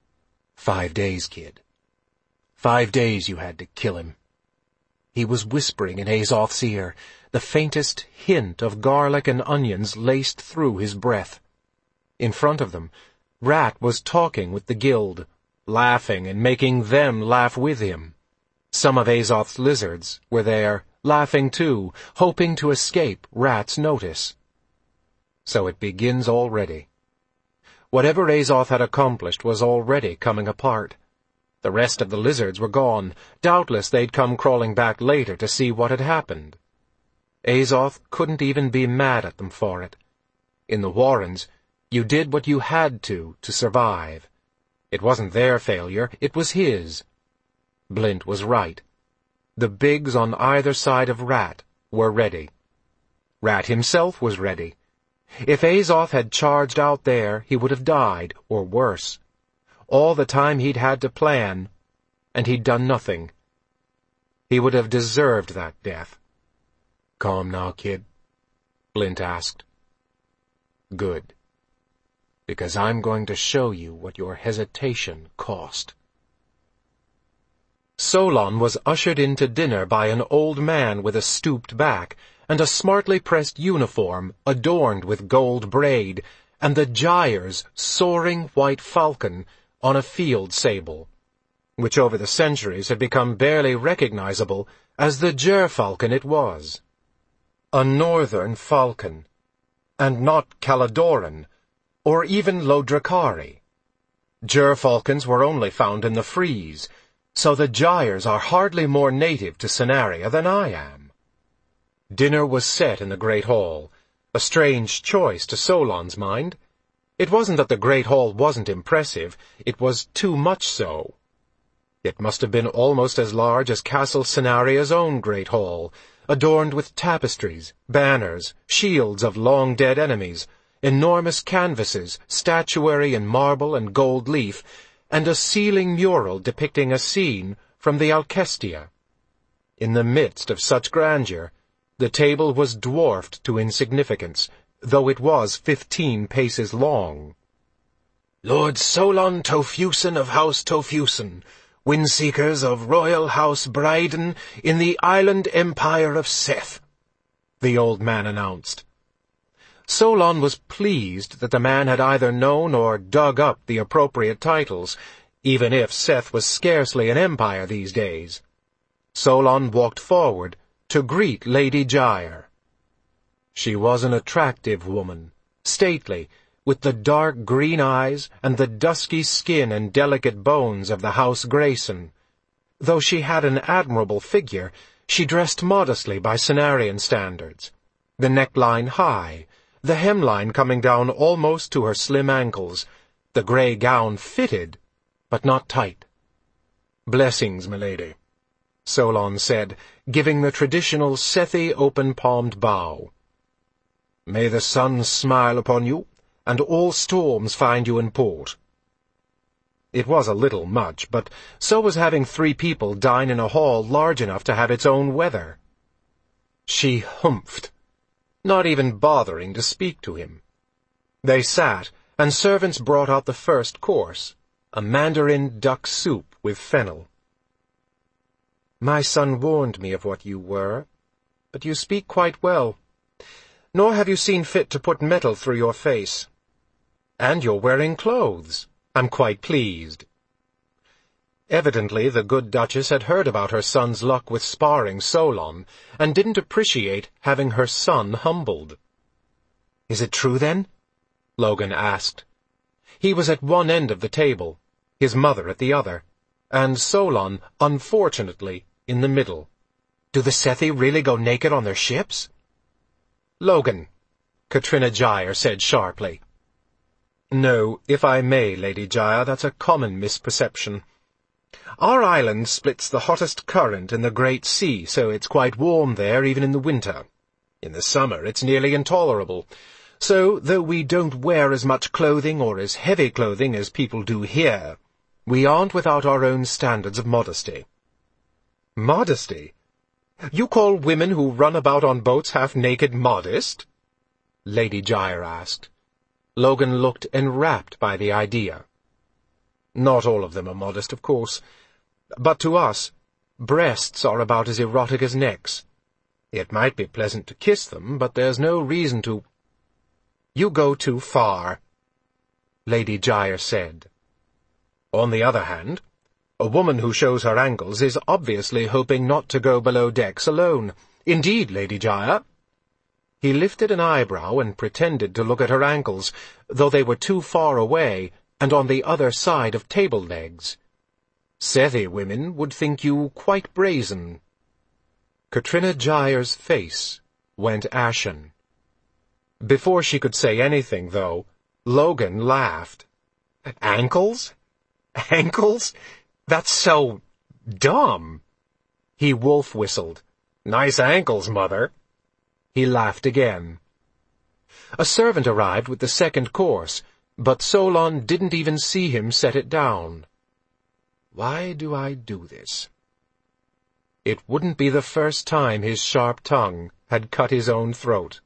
[SPEAKER 2] 5 days, kid. 5 days you had to kill him. He was whispering in Azoth's ear, the faintest hint of garlic and onions laced through his breath. In front of them, Rat was talking with the guild, laughing and making them laugh with him. Some of Azoth's lizards were there, laughing too, hoping to escape Rat's notice. So it begins already. Whatever Azoth had accomplished was already coming apart. The rest of the lizards were gone. Doubtless they'd come crawling back later to see what had happened. Azoth couldn't even be mad at them for it. In the Warrens, you did what you had to survive. It wasn't their failure, it was his. Blint was right. The Biggs on either side of Rat were ready. Rat himself was ready. If Azoth had charged out there, he would have died, or worse. All the time he'd had to plan, and he'd done nothing. He would have deserved that death.
[SPEAKER 1] "Calm now, kid?" Blint asked. "Good. Because I'm going to show you what your hesitation cost."
[SPEAKER 2] Solon was ushered in to dinner by an old man with a stooped back, and a smartly pressed uniform adorned with gold braid, and the Gyre's soaring white falcon on a field sable, which over the centuries had become barely recognizable as the gerfalcon it was. A northern falcon, and not Caladoran, or even Lodracari. Gerfalcons were only found in the Fries, so the Gyres are hardly more native to Cenaria than I am. Dinner was set in the Great Hall, a strange choice to Solon's mind. It wasn't that the Great Hall wasn't impressive, it was too much so. It must have been almost as large as Castle Cenaria's own Great Hall, adorned with tapestries, banners, shields of long-dead enemies, enormous canvases, statuary in marble and gold leaf, and a ceiling mural depicting a scene from the Alcestia. In the midst of such grandeur, the table was dwarfed to insignificance, though it was 15 paces long. "Lord Solon Tofusen of House Tofusen, Windseekers of Royal House Bryden in the Island Empire of Seth," the old man announced. Solon was pleased that the man had either known or dug up the appropriate titles, even if Seth was scarcely an empire these days. Solon walked forward to greet Lady Gyre. She was an attractive woman, stately, with the dark green eyes and the dusky skin and delicate bones of the House Grayson. Though she had an admirable figure, she dressed modestly by Cenarian standards, the neckline high, the hemline coming down almost to her slim ankles. The grey gown fitted, but not tight. "Blessings, milady," Solon said, giving the traditional Sethi open-palmed bow. "May the sun smile upon you, and all storms find you in port." It was a little much, but so was having 3 people dine in a hall large enough to have its own weather. She humphed, not even bothering to speak to him. They sat, and servants brought out the first course, a mandarin duck soup with fennel. "My son warned me of what you were, but you speak quite well. Nor have you seen fit to put metal through your face. And you're wearing clothes. I'm quite pleased." Evidently the good Duchess had heard about her son's luck with sparring Solon, and didn't appreciate having her son humbled. "Is it true, then?" Logan asked. He was at one end of the table, his mother at the other, and Solon, unfortunately, in the middle. "Do the Sethi really go naked on their ships?" "Logan," Katrina Gyre said sharply. "No, if I may, Lady Gyre, that's a common misperception. Our island splits the hottest current in the Great Sea, so it's quite warm there even in the winter. In the summer it's nearly intolerable. So, though we don't wear as much clothing or as heavy clothing as people do here, we aren't without our own standards of modesty." "Modesty? You call women who run about on boats half-naked modest?" Lady Gyre asked. Logan looked enrapt by the idea. "Not all of them are modest, of course. But to us, breasts are about as erotic as necks. It might be pleasant to kiss them, but there's no reason to—" "You go too far," Lady Gyre said. "On the other hand, a woman who shows her ankles is obviously hoping not to go below decks alone. Indeed, Lady Gyre." He lifted an eyebrow and pretended to look at her ankles, though they were too far away and on the other side of table legs. "Sethi women would think you quite brazen." Katrina Gyre's face went ashen. Before she could say anything, though, Logan laughed. "Ankles? Ankles? That's so dumb." He wolf-whistled. "Nice ankles, Mother." He laughed again. A servant arrived with the second course, but Solon didn't even see him set it down. Why do I do this? It wouldn't be the first time his sharp tongue had cut his own throat.